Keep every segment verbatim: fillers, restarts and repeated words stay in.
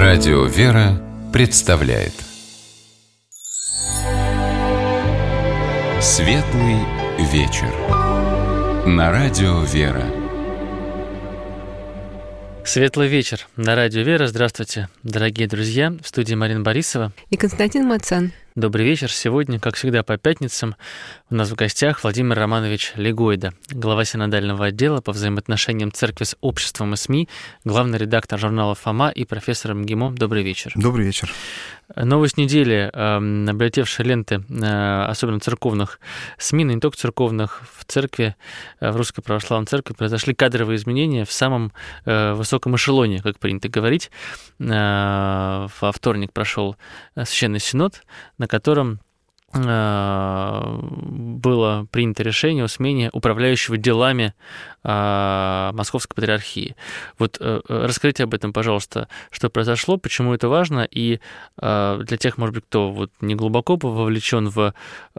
Радио «Вера» представляет Светлый вечер на Радио «Вера». Светлый вечер на Радио «Вера». Здравствуйте, дорогие друзья. В студии Марина Борисова и Константин Мацан. Добрый вечер. Сегодня, как всегда, по пятницам у нас в гостях Владимир Романович Легойда, глава синодального отдела по взаимоотношениям церкви с обществом и СМИ, главный редактор журнала «Фома» и профессор МГИМО. Добрый вечер. Добрый вечер. Новость недели, облетевшие ленты, особенно церковных СМИ, но не только церковных, в церкви, в Русской Православной Церкви произошли кадровые изменения в самом высоком эшелоне, как принято говорить. Во вторник прошел Священный Синод, на котором было принято решение о смене управляющего делами Московской Патриархии. Вот расскажите об этом, пожалуйста, что произошло, почему это важно, и для тех, может быть, кто вот не глубоко вовлечен в,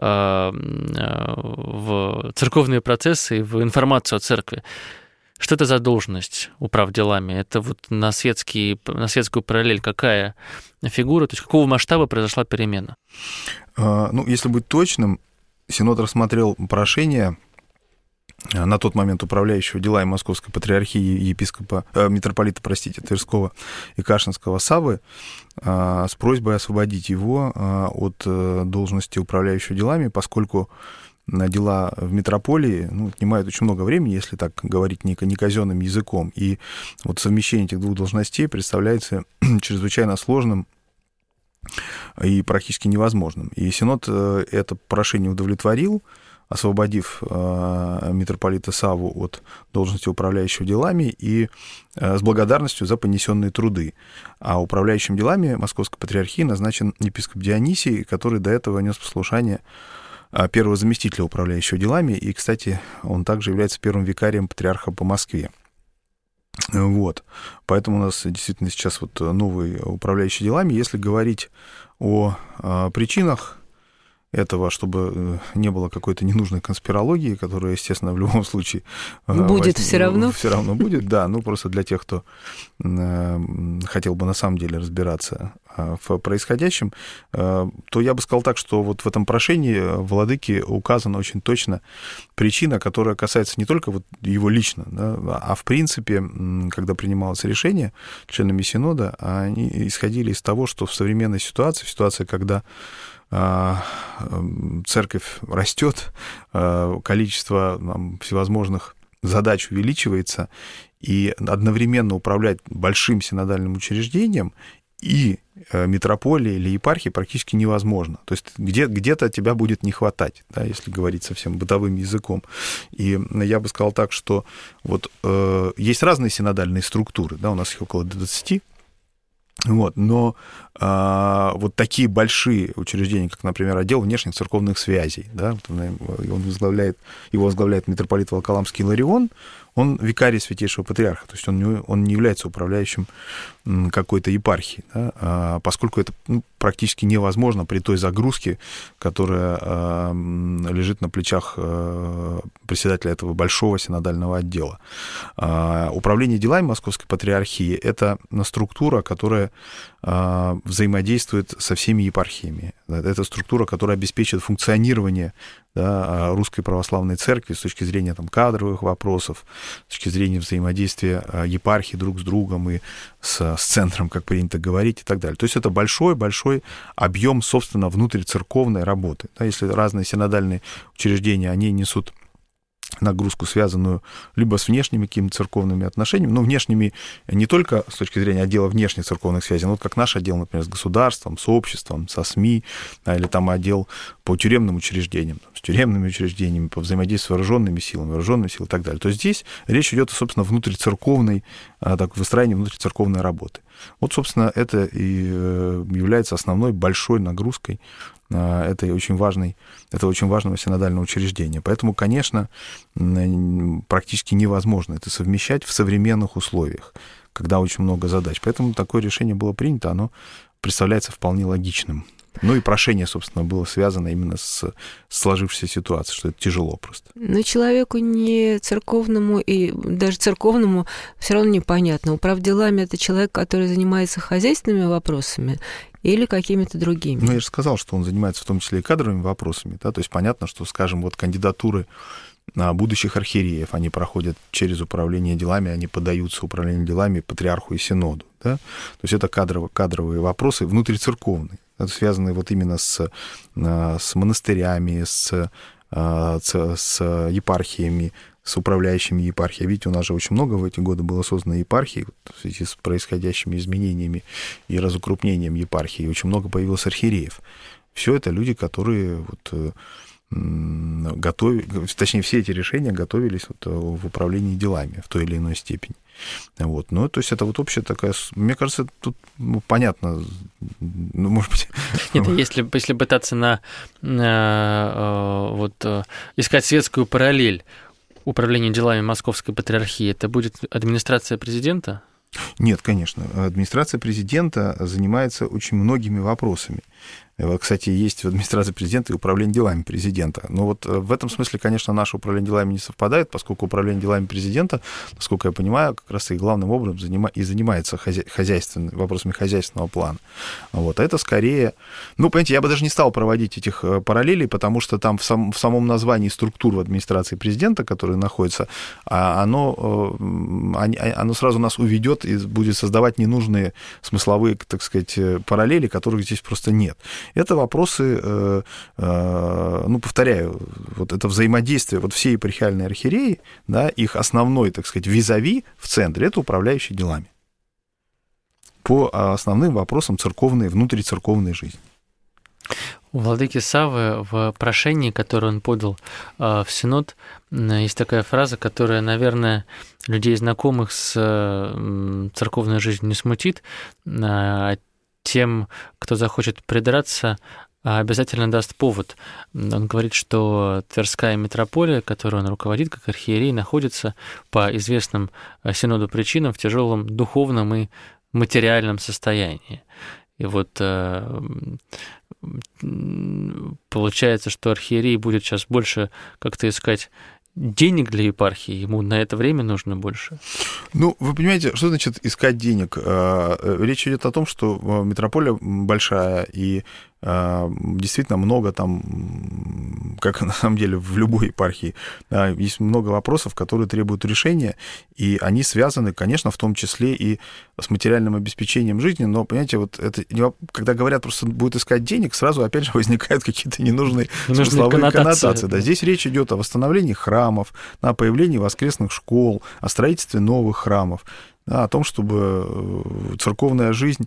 в церковные процессы и в информацию о церкви. Что это за должность управ делами? Это вот на, светский, на светскую параллель какая фигура? То есть какого масштаба произошла перемена? Ну, если быть точным, Синод рассмотрел прошение на тот момент управляющего делами Московской Патриархии епископа, э, митрополита, простите, Тверского и Кашинского Саввы э, с просьбой освободить его э, от э, должности управляющего делами, поскольку дела в митрополии ну, отнимают очень много времени, если так говорить не, не казенным языком. И вот совмещение этих двух должностей представляется чрезвычайно сложным и практически невозможным. И Синод это прошение удовлетворил, освободив э, митрополита Савву от должности управляющего делами и э, с благодарностью за понесенные труды. А управляющим делами Московской Патриархии назначен епископ Дионисий, который до этого нес послушание первого заместителя управляющего делами, и, кстати, он также является первым викарием патриарха по Москве. Вот. Поэтому у нас действительно сейчас вот новый управляющий делами. Если говорить о причинах этого, чтобы не было какой-то ненужной конспирологии, которая, естественно, в любом случае... Будет все равно. Все равно будет, да. Ну, просто для тех, кто хотел бы на самом деле разбираться в происходящем, то я бы сказал так, что вот в этом прошении владыки указана очень точно причина, которая касается не только вот его лично, да, а в принципе, когда принималось решение членами Синода, они исходили из того, что в современной ситуации, в ситуации, когда церковь растет, количество там, всевозможных задач увеличивается, и одновременно управлять большим синодальным учреждением и митрополией или епархией практически невозможно. То есть где, где-то тебя будет не хватать, да, если говорить совсем бытовым языком. И я бы сказал так, что вот, э, есть разные синодальные структуры, да, у нас их около двадцати. Вот, но а, вот такие большие учреждения, как, например, отдел внешних церковных связей, да, он возглавляет, его возглавляет митрополит Волоколамский Иларион, он викарий Святейшего Патриарха, то есть он не, он не является управляющим какой-то епархии, да, а, поскольку это ну, практически невозможно при той загрузке, которая а, лежит на плечах а, председателя этого большого синодального отдела. А, управление делами Московской Патриархии — это структура, которая а, взаимодействует со всеми епархиями. Это структура, которая обеспечит функционирование да, Русской Православной Церкви с точки зрения там, кадровых вопросов, с точки зрения взаимодействия епархий друг с другом и с, с центром, как принято говорить, и так далее. То есть это большой-большой объем, собственно, внутрицерковной работы. Да, если разные синодальные учреждения, они несут нагрузку, связанную либо с внешними какими-то церковными отношениями, но внешними не только с точки зрения отдела внешних церковных связей, но вот как наш отдел, например, с государством, с обществом, со СМИ, да, или там отдел по тюремным учреждениям, с тюремными учреждениями, по взаимодействию с вооруженными силами, вооруженными силами и так далее. То есть здесь речь идет, собственно, внутрицерковной, так, выстраивании внутрицерковной работы. Вот, собственно, это и является основной большой нагрузкой этой очень важной, этого очень важного синодального учреждения. Поэтому, конечно, практически невозможно это совмещать в современных условиях, когда очень много задач. Поэтому такое решение было принято, оно представляется вполне логичным. Ну и прошение, собственно, было связано именно с сложившейся ситуацией, что это тяжело просто. Но человеку не церковному и даже церковному все равно непонятно, управ делами это человек, который занимается хозяйственными вопросами или какими-то другими. Ну, я же сказал, что он занимается в том числе и кадровыми вопросами. Да? То есть понятно, что, скажем, вот кандидатуры будущих архиереев, они проходят через управление делами, они подаются управлением делами патриарху и синоду. Да? То есть это кадровые, кадровые вопросы внутрицерковные, это связанные вот именно с, с монастырями, с, с епархиями, с управляющими епархиями. Видите, у нас же очень много в эти годы было создано епархий в связи с происходящими изменениями и разукрупнением епархии. Очень много появилось архиереев. Все это люди, которые вот готовили, точнее, все эти решения готовились вот в управлении делами в той или иной степени. Вот. Ну, то есть это вот общая такая... Мне кажется, тут ну, понятно, ну, может быть... Нет, если, если пытаться на, на вот, искать светскую параллель управления делами Московской Патриархии, это будет администрация президента? Нет, конечно. Администрация президента занимается очень многими вопросами. Кстати, есть в администрации президента и управление делами президента. Но вот в этом смысле, конечно, наше управление делами не совпадает, поскольку управление делами президента, насколько я понимаю, как раз и главным образом занима... и занимается хозя... хозяйственными вопросами хозяйственного плана. Вот. А это скорее... Ну, понимаете, я бы даже не стал проводить этих параллелей, потому что там в, сам... в самом названии структур в администрации президента, которые находятся, оно, оно сразу нас уведет и будет создавать ненужные смысловые, так сказать, параллели, которых здесь просто нет. Это вопросы, ну, повторяю, вот это взаимодействие, вот все епархиальные архиереи, да, их основной, так сказать, визави в центре, это управляющий делами по основным вопросам церковной, внутрицерковной жизни. У владыки Саввы в прошении, которое он подал в Синод, есть такая фраза, которая, наверное, людей, знакомых с церковной жизнью, не смутит. Тем, кто захочет придраться, обязательно даст повод. Он говорит, что Тверская митрополия, которую он руководит как архиерей, находится по известным Синоду причинам в тяжелом духовном и материальном состоянии. И вот получается, что архиерей будет сейчас больше как-то искать денег для епархии, ему на это время нужно больше? Ну, вы понимаете, что значит искать денег? Речь идет о том, что митрополия большая, и действительно много там, как на самом деле в любой епархии, есть много вопросов, которые требуют решения, и они связаны, конечно, в том числе и с материальным обеспечением жизни, но, понимаете, вот это, когда говорят просто будет искать денег, сразу опять же возникают какие-то ненужные, ненужные смысловые коннотации. коннотации. Да. Здесь речь идет о восстановлении храмов, о появлении воскресных школ, о строительстве новых храмов, о том, чтобы церковная жизнь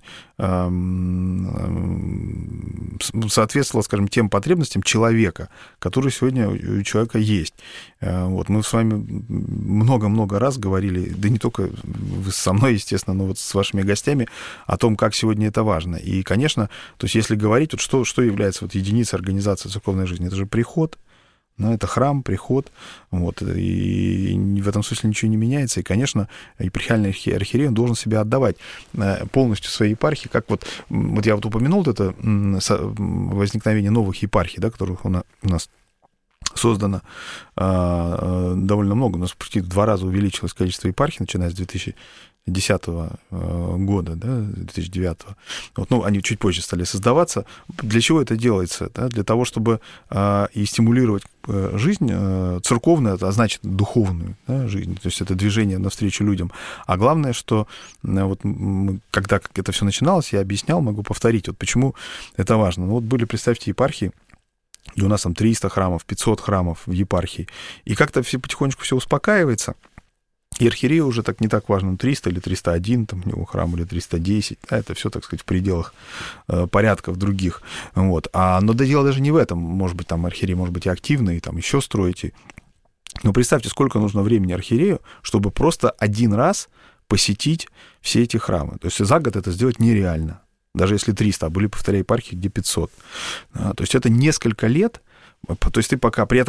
соответствовала, скажем, тем потребностям человека, которые сегодня у человека есть. Вот. Мы с вами много-много раз говорили, да не только вы со мной, естественно, но вот с вашими гостями, о том, как сегодня это важно. И, конечно, то есть если говорить, вот что, что является вот единицей организации церковной жизни, это же приход. Ну, это храм, приход, вот, и в этом смысле ничего не меняется, и, конечно, епархиальный архиерей должен себя отдавать полностью своей епархии, как вот, вот я вот упомянул это возникновение новых епархий, да, которых у нас создано довольно много, у нас почти в два раза увеличилось количество епархий, начиная с две тысячи десятого года, да, две тысячи девятого. Вот, ну, они чуть позже стали создаваться. Для чего это делается? Да? Для того, чтобы э, и стимулировать жизнь э, церковную, а значит, духовную, да, жизнь. То есть это движение навстречу людям. А главное, что э, вот, когда это все начиналось, я объяснял, могу повторить, вот почему это важно. Ну, вот были, представьте, епархии, и у нас там триста храмов, пятьсот храмов в епархии, и как-то все потихонечку все успокаивается. И архиерею уже так не так важно, триста или триста один, там у него храм, или триста десять, да, это все, так сказать, в пределах э, порядков других. Вот. А, но да, дело даже не в этом. Может быть, там архиерей, может быть, и активный, там еще строите. Но представьте, сколько нужно времени архиерею, чтобы просто один раз посетить все эти храмы. То есть за год это сделать нереально. Даже если триста, а были, повторяю, епархии, где пятьсот. А, то есть это несколько лет. То есть ты пока при этом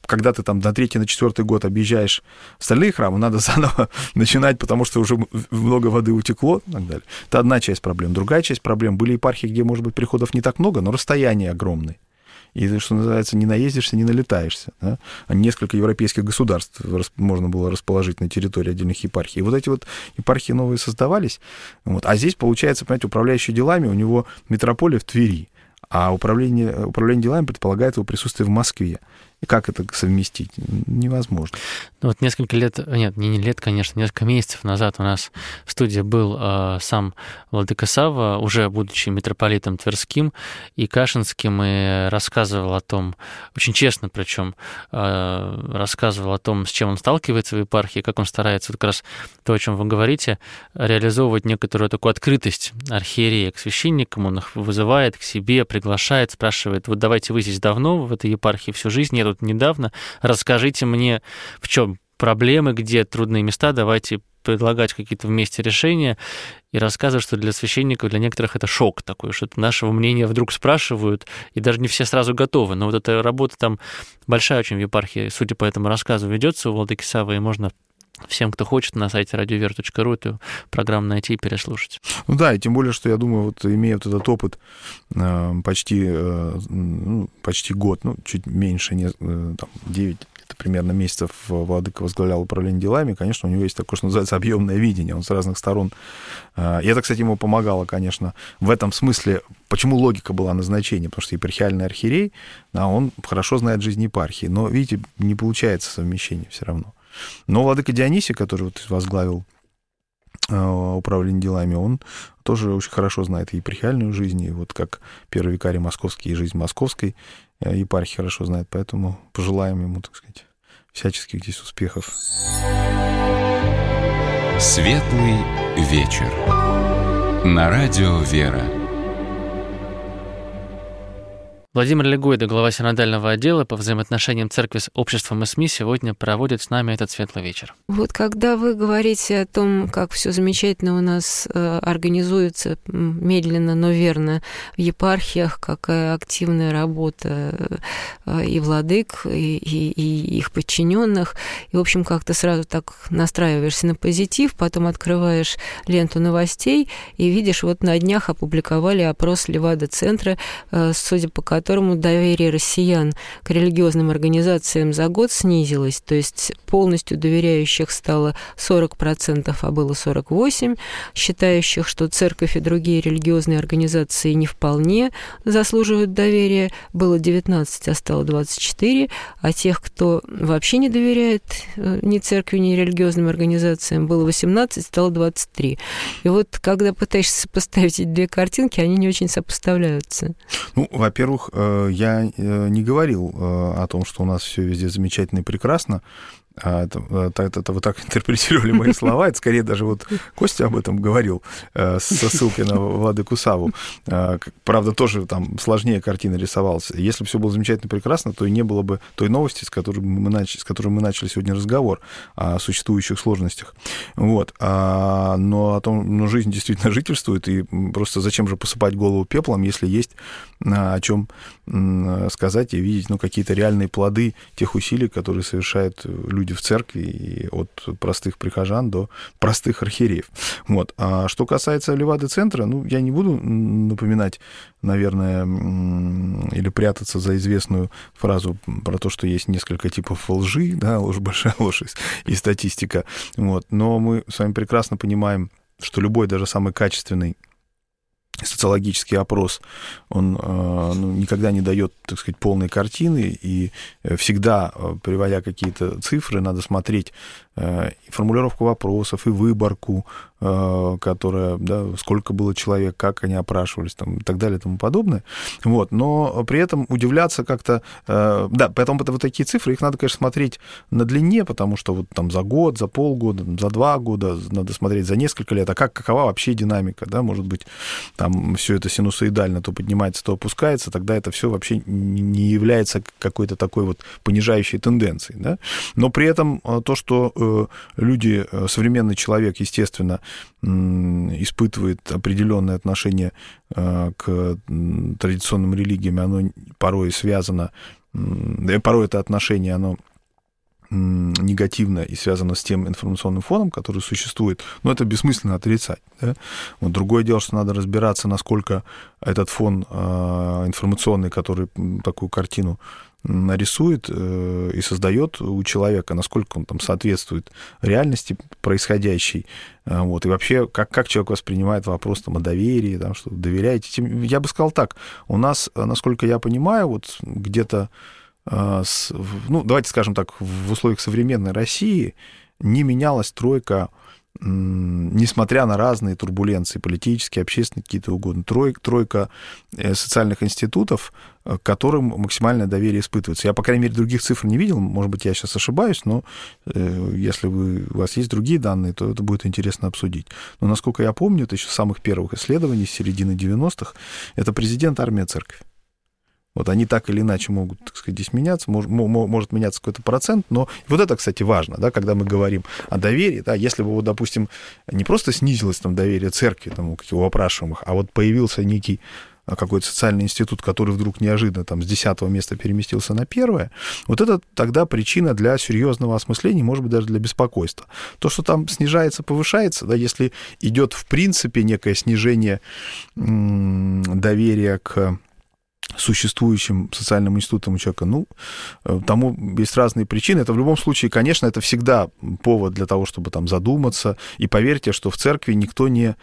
когда ты там на третий, на четвертый год объезжаешь остальные храмы, надо заново начинать, потому что уже много воды утекло и так далее. Это одна часть проблем. Другая часть проблем, были епархии, где, может быть, приходов не так много, но расстояние огромное. И, что называется, не наездишься, не налетаешься. Да? А несколько европейских государств можно было расположить на территории отдельных епархий. И вот эти вот епархии новые создавались. Вот. А здесь, получается, понимаете, управляющий делами, у него митрополия в Твери, а управление, управление делами предполагает его присутствие в Москве. И как это совместить? Невозможно. Ну, вот несколько лет, нет, не лет, конечно, несколько месяцев назад у нас в студии был э, сам владыка Савва, уже будучи митрополитом Тверским и Кашинским, и рассказывал о том, очень честно причем, э, рассказывал о том, с чем он сталкивается в епархии, как он старается, вот как раз то, о чем вы говорите, реализовывать некоторую такую открытость архиерея к священникам, он их вызывает к себе, приглашает, спрашивает, вот давайте вы здесь давно в этой епархии всю жизнь, я тут недавно, расскажите мне, в чем проблемы, где трудные места, давайте предлагать какие-то вместе решения, и рассказывать, что для священников, для некоторых это шок такой, что нашего мнения вдруг спрашивают, и даже не все сразу готовы. Но вот эта работа там большая очень в епархии, судя по этому рассказу, ведется у владыки Саввы, и можно всем, кто хочет, на сайте радиовера точка ру эту программу найти и переслушать. Ну да, и тем более, что я думаю, вот имея вот этот опыт э, почти, э, ну, почти год, ну, чуть меньше, не, э, там, девять примерно месяцев владыка возглавлял управление делами, конечно, у него есть такое, что называется, объемное видение, он с разных сторон. Э, и это, кстати, ему помогало, конечно, в этом смысле, почему логика была назначения, потому что епархиальный архиерей, да, он хорошо знает жизнь епархии, но, видите, не получается совмещение все равно. Но владыка Дионисий, который вот возглавил э, управление делами, он тоже очень хорошо знает и епархиальную жизнь, и вот как первый викарий московский, и жизнь московской э, епархии хорошо знает, поэтому пожелаем ему, так сказать, всяческих здесь успехов. Светлый вечер. На радио «Вера». Владимир Легойда, глава синодального отдела по взаимоотношениям церкви с обществом и СМИ, сегодня проводит с нами этот светлый вечер. Вот когда вы говорите о том, как все замечательно у нас э, организуется медленно, но верно в епархиях, какая активная работа э, и владык, и, и, и их подчиненных, и, в общем, как-то сразу так настраиваешься на позитив, потом открываешь ленту новостей и видишь, вот на днях опубликовали опрос Левада-центра, э, судя по которому которому доверие россиян к религиозным организациям за год снизилось, то есть полностью доверяющих стало сорок процентов, а было сорок восемь процентов, считающих, что церковь и другие религиозные организации не вполне заслуживают доверия, было девятнадцать процентов, а стало двадцать четыре процента, а тех, кто вообще не доверяет ни церкви, ни религиозным организациям, было восемнадцать процентов, стало двадцать три процента. И вот когда пытаешься сопоставить эти две картинки, они не очень сопоставляются. Ну, во-первых, я не говорил о том, что у нас все везде замечательно и прекрасно. Это, это, это вы так интерпретировали мои слова. Это скорее даже вот Костя об этом говорил со ссылкой на владыку Савву. Правда, тоже там сложнее картина рисовалась. Если бы все было замечательно и прекрасно, то и не было бы той новости, с которой мы начали, с которой мы начали сегодня разговор о существующих сложностях. Вот. Но о том, но жизнь действительно жительствует, и просто зачем же посыпать голову пеплом, если есть о чем сказать и видеть, ну, какие-то реальные плоды тех усилий, которые совершают люди в церкви, и от простых прихожан до простых архиереев. Вот. А что касается Левады-центра, ну, я не буду напоминать, наверное, или прятаться за известную фразу про то, что есть несколько типов лжи, да, ложь, большая ложь и статистика. Вот. Но мы с вами прекрасно понимаем, что любой, даже самый качественный социологический опрос, он ну, никогда не дает, так сказать, полной картины, и всегда, приводя какие-то цифры, надо смотреть и формулировку вопросов, и выборку, которая, да, сколько было человек, как они опрашивались, там, и так далее, и тому подобное. Вот. Но при этом удивляться как-то... Да, поэтому вот такие цифры, их надо, конечно, смотреть на длине, потому что вот там за год, за полгода, за два года, надо смотреть за несколько лет, а как, какова вообще динамика, да, может быть, там все это синусоидально то поднимается, то опускается, тогда это все вообще не является какой-то такой вот понижающей тенденцией, да. Но при этом то, что люди, современный человек, естественно, испытывает определенное отношение к традиционным религиям, оно порой связано порой это отношение, оно негативно и связано с тем информационным фоном, который существует, но это бессмысленно отрицать. Да? Вот другое дело, что надо разбираться, насколько этот фон информационный, который такую картину нарисует и создает у человека, насколько он там соответствует реальности происходящей, вот, и вообще, как, как человек воспринимает вопрос там, о доверии, там, что доверяете. Я бы сказал так, у нас, насколько я понимаю, вот где-то, ну, давайте скажем так, в условиях современной России не менялась тройка, несмотря на разные турбуленции, политические, общественные, какие-то угодно, тройка, тройка социальных институтов, к которым максимальное доверие испытывается. Я, по крайней мере, других цифр не видел, может быть, я сейчас ошибаюсь, но если вы, у вас есть другие данные, то это будет интересно обсудить. Но, насколько я помню, это еще с самых первых исследований, с середины девяностых, это президент, армия, церковь. Вот они так или иначе могут, так сказать, здесь меняться, может, может меняться какой-то процент, но вот это, кстати, важно, да, когда мы говорим о доверии, да, если бы, вот, допустим, не просто снизилось там доверие церкви, там, у каких-то опрашиваемых, а вот появился некий какой-то социальный институт, который вдруг неожиданно там с десятого места переместился на первое, вот это тогда причина для серьезного осмысления, может быть, даже для беспокойства. То, что там снижается, повышается, да, если идет в принципе некое снижение м- доверия к существующим социальным институтом у человека, ну, тому есть разные причины. Это в любом случае, конечно, это всегда повод для того, чтобы там задуматься. И поверьте, что в церкви никто не,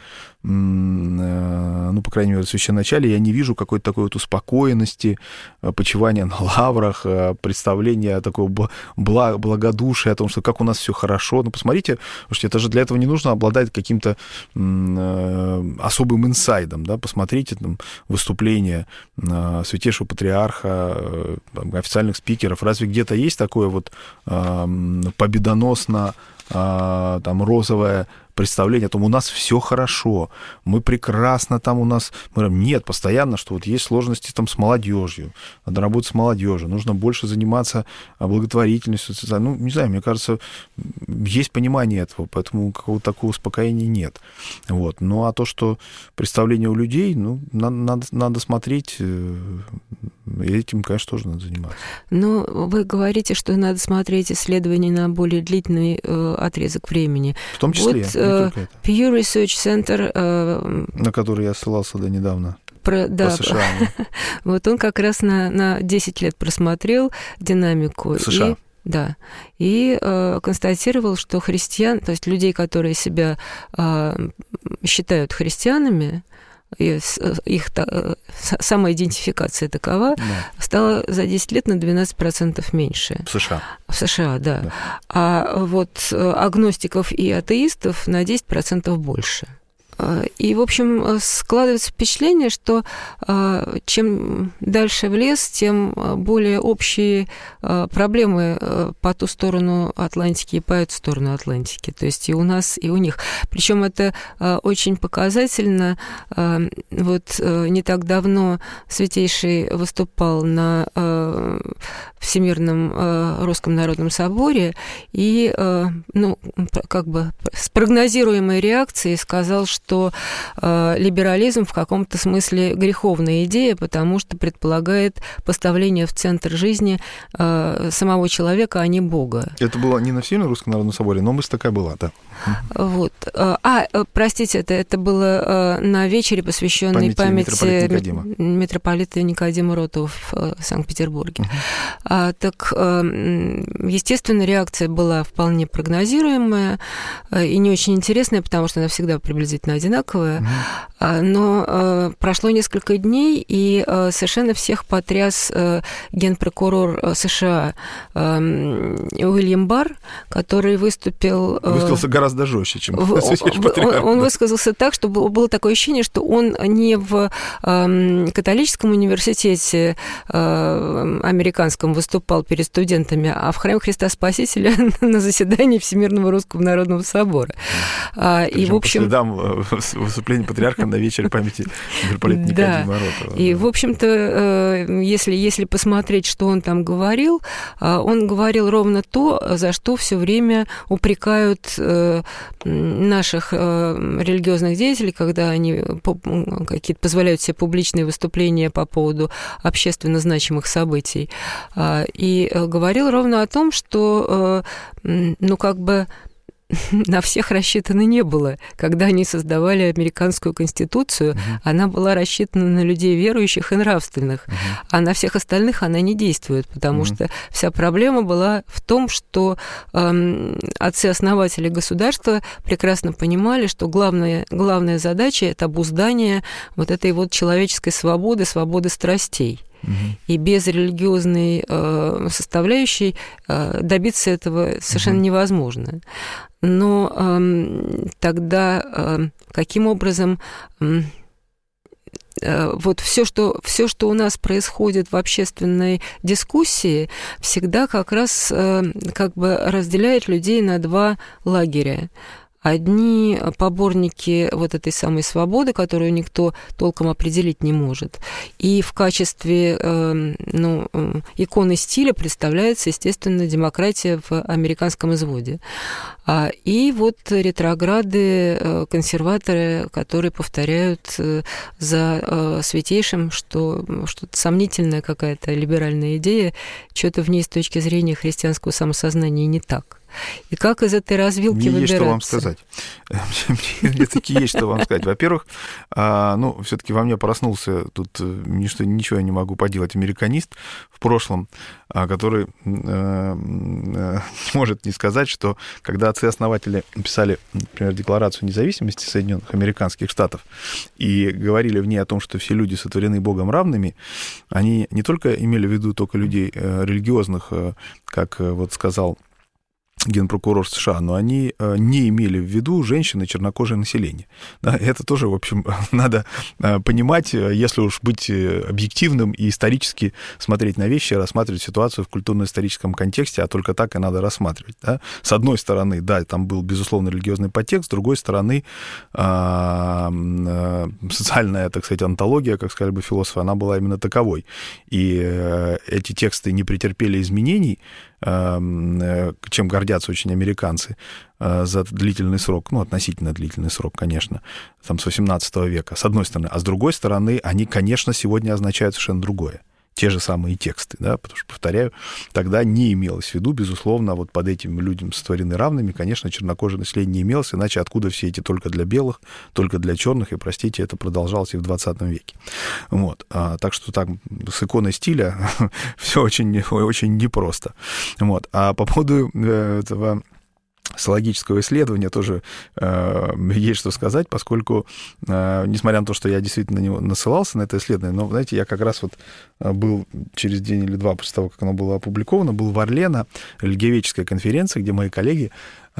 ну, по крайней мере, в священноначале я не вижу какой-то такой вот успокоенности, почивания на лаврах, представления такого благодушия о том, что как у нас все хорошо. Ну, посмотрите, потому что это же для этого не нужно обладать каким-то особым инсайдом, да, посмотрите там выступления святейшего патриарха, официальных спикеров. Разве где-то есть такое вот победоносно там розовое представление о том, у нас все хорошо, мы прекрасно там у нас... Мы говорим, нет, постоянно, что вот есть сложности там с молодежью, надо работать с молодежью, нужно больше заниматься благотворительностью. Ну, не знаю, мне кажется, есть понимание этого, поэтому какого-то такого успокоения нет. Вот. Ну, а то, что представление у людей, ну, надо, надо, надо смотреть, этим, конечно, тоже надо заниматься. Но вы говорите, что надо смотреть исследования на более длительный э, отрезок времени. В том числе. Вот, Pew Research Center, э, на который я ссылался до недавно. Про, да, по США. Вот он как раз на, на десять лет просмотрел динамику. В США. И, да. И э, констатировал, что христиан, то есть людей, которые себя э, считают христианами, и их самоидентификация такова, да, стала за десять лет на двенадцать процентов меньше. В США. В США, да. да. А вот агностиков и атеистов на десять процентов больше. И, в общем, складывается впечатление, что чем дальше в лес, тем более общие проблемы по ту сторону Атлантики и по эту сторону Атлантики. То есть и у нас, и у них. Причем это очень показательно. Вот не так давно Святейший выступал на Всемирном Русском народном соборе и, ну, как бы с прогнозируемой реакцией сказал, что что э, либерализм в каком-то смысле греховная идея, потому что предполагает поставление в центр жизни э, самого человека, а не Бога. Это было не на Всемирном Русском народном соборе, но мысль такая была, да. Вот. А, простите, это, это было на вечере, посвященной памяти, памяти Никодима. митрополита Никодима Ротова в Санкт-Петербурге. Uh-huh. А, так, естественно, реакция была вполне прогнозируемая и не очень интересная, потому что она всегда приблизительно одинаковая. Uh-huh. Но прошло несколько дней, и совершенно всех потряс генпрокурор США Уильям Барр, который выступил... Высказался гораздо жестче, чем Святейший патриарх. Он высказался так, что было такое ощущение, что он не в католическом университете американском выступал перед студентами, а в храме Христа Спасителя на заседании Всемирного Русского народного собора. Причем и, в общем, по следам выступление патриарха на вечере памяти митрополита Никодима Ротова. И, в общем-то, если, если посмотреть, что он там говорил, он говорил ровно то, за что все время упрекают наших религиозных деятелей, когда они какие-то позволяют себе публичные выступления по поводу общественно значимых событий. И говорил ровно о том, что, ну, как бы на всех рассчитано не было. Когда они создавали американскую конституцию, uh-huh. она была рассчитана на людей верующих и нравственных, uh-huh. а на всех остальных она не действует, потому uh-huh. что вся проблема была в том, что э, отцы-основатели государства прекрасно понимали, что главная, главная задача – это обуздание вот этой вот человеческой свободы, свободы страстей. И без религиозной э, составляющей э, добиться этого совершенно uh-huh. невозможно. Но э, тогда э, каким образом э, э, вот все, что, все, что у нас происходит в общественной дискуссии, всегда как раз э, как бы разделяет людей на два лагеря. Одни поборники вот этой самой свободы, которую никто толком определить не может. И в качестве э, ну, иконы стиля представляется, естественно, демократия в американском изводе. А, и вот ретрограды, консерваторы, которые повторяют за святейшим, что что-то сомнительная какая-то либеральная идея, что-то в ней с точки зрения христианского самосознания не так. И как из этой развилки Мне выбираться? Есть что вам сказать. Мне таки есть что вам сказать. Во-первых, ну, все-таки во мне проснулся тут ничто, ничего я не могу поделать, американист в прошлом, который не может не сказать, что когда отцы-основатели писали, например, Декларацию независимости Соединенных Американских Штатов и говорили в ней о том, что все люди сотворены Богом равными, они не только имели в виду только людей религиозных, как вот сказал генпрокурор США, но они не имели в виду женщин и чернокожее население. Да, это тоже, в общем, надо понимать, если уж быть объективным и исторически смотреть на вещи, рассматривать ситуацию в культурно-историческом контексте, а только так и надо рассматривать. Да. С одной стороны, да, там был, безусловно, религиозный подтекст, с другой стороны, социальная, так сказать, онтология, как сказали бы философы, она была именно таковой. И эти тексты не претерпели изменений, чем гордятся очень американцы за длительный срок, ну, относительно длительный срок, конечно, там, с восемнадцатого века, с одной стороны. А с другой стороны, они, конечно, сегодня означают совершенно другое. Те же самые тексты, да, потому что, повторяю, тогда не имелось в виду, безусловно, вот под этими людьми сотворены равными, конечно, чернокожее население не имелось, иначе откуда все эти только для белых, только для черных, и, простите, это продолжалось и в двадцатом веке. Вот, а, так что так, с иконой стиля все очень, очень непросто. Вот, а по поводу этого социологического исследования тоже э, есть что сказать, поскольку, э, несмотря на то, что я действительно на него насылался, на это исследование, но, знаете, я как раз вот был через день или два после того, как оно было опубликовано, был в Орле на религиоведческой конференции, где мои коллеги, э,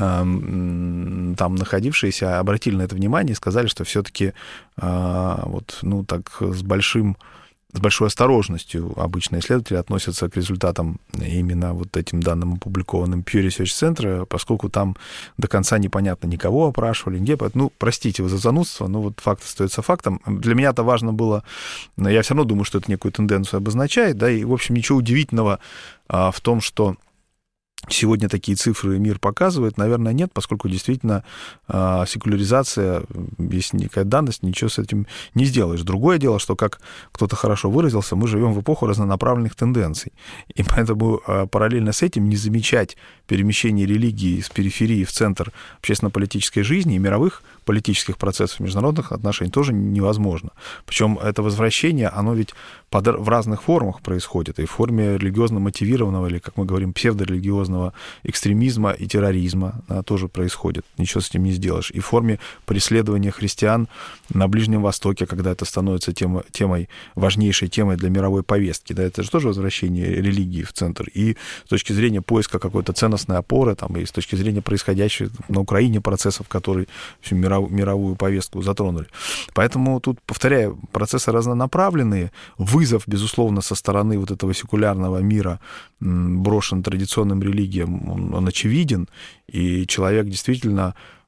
там находившиеся, обратили на это внимание и сказали, что все-таки э, вот, ну, так с большим с большой осторожностью обычно исследователи относятся к результатам именно вот этим данным, опубликованным Pew Research Center, поскольку там до конца непонятно, никого опрашивали, где. Ну, простите вы за занудство, но вот факт остается фактом. Для меня это важно было, но я все равно думаю, что это некую тенденцию обозначает, да, и, в общем, ничего удивительного а, в том, что сегодня такие цифры мир показывает, наверное, нет, поскольку действительно э, секуляризация, есть некая данность, ничего с этим не сделаешь. Другое дело, что, как кто-то хорошо выразился, мы живем в эпоху разнонаправленных тенденций. И поэтому э, параллельно с этим не замечать перемещение религии с периферии в центр общественно-политической жизни и мировых политических процессов, международных отношений тоже невозможно. Причем это возвращение, оно ведь под, в разных формах происходит. И в форме религиозно мотивированного, или, как мы говорим, псевдорелигиозного экстремизма и терроризма, да, тоже происходит. Ничего с этим не сделаешь. И в форме преследования христиан на Ближнем Востоке, когда это становится тема, темой, важнейшей темой для мировой повестки. Да, это же тоже возвращение религии в центр. И с точки зрения поиска какой-то ценностной опоры, там, и с точки зрения происходящих на Украине процессов, которые всю миров, мировую повестку затронули. Поэтому тут, повторяю, процессы разнонаправленные. Вызов, безусловно, со стороны вот этого секулярного мира, брошен традиционным религиям, он, он очевиден, и человек действительно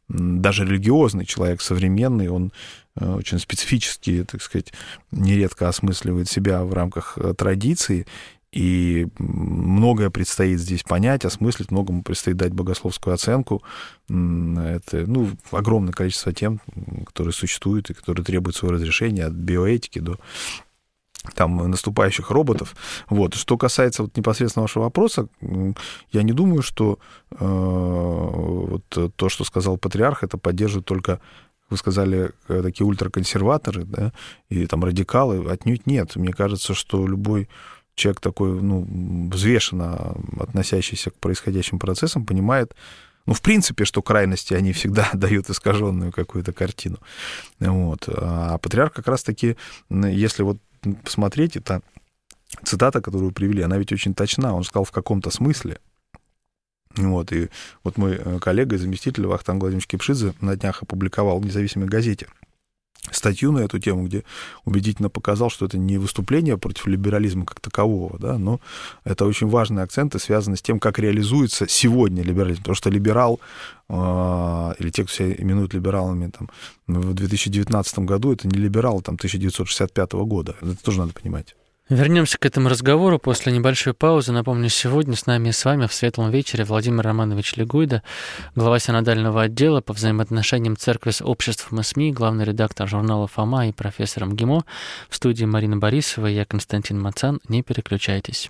даже религиозный человек современный, он очень специфически, так сказать, нередко осмысливает себя в рамках традиции, и многое предстоит здесь понять, осмыслить, многому предстоит дать богословскую оценку. Это, ну, огромное количество тем, которые существуют и которые требуют своего разрешения, от биоэтики до там, наступающих роботов. Вот. Что касается вот непосредственно вашего вопроса, я не думаю, что э, вот то, что сказал патриарх, это поддерживает только, вы сказали, такие ультраконсерваторы, да, и там радикалы. Отнюдь нет. Мне кажется, что любой человек такой, ну, взвешенно относящийся к происходящим процессам, понимает, ну, в принципе, что крайности, они всегда дают искаженную какую-то картину. Вот. А патриарх как раз-таки, если вот посмотреть, это цитата, которую привели, она ведь очень точна. Он сказал в каком-то смысле. Вот. И вот мой коллега и заместитель Вахтанг Владимирович Кипшидзе на днях опубликовал в «Независимой газете» статью на эту тему, где убедительно показал, что это не выступление против либерализма как такового, да, но это очень важные акценты, связанные с тем, как реализуется сегодня либерализм. Потому что либерал, э, или те, кто себя именуют либералами там, в две тысячи девятнадцатом году, это не либералы там, тысяча девятьсот шестьдесят пятого года. Это тоже надо понимать. Вернемся к этому разговору после небольшой паузы. Напомню, сегодня с нами и с вами в «Светлом вечере» Владимир Романович Лигуйда, глава синодального отдела по взаимоотношениям церкви с обществом и СМИ, главный редактор журнала «Фома» и профессор МГИМО. В студии Марина Борисова и я, Константин Мацан. Не переключайтесь.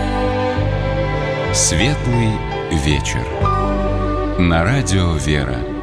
«Светлый вечер» на радио «Вера».